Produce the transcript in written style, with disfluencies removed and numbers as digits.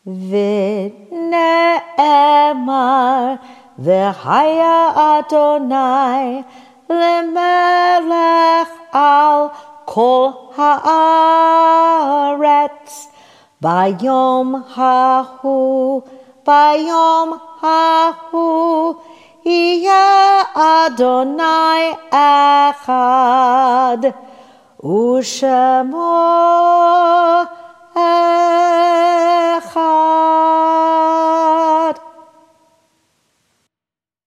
ונאמר והיה אדוני למלך על כל הארץ ביום ההוא יהיה אדוני אחד ושמו אחד.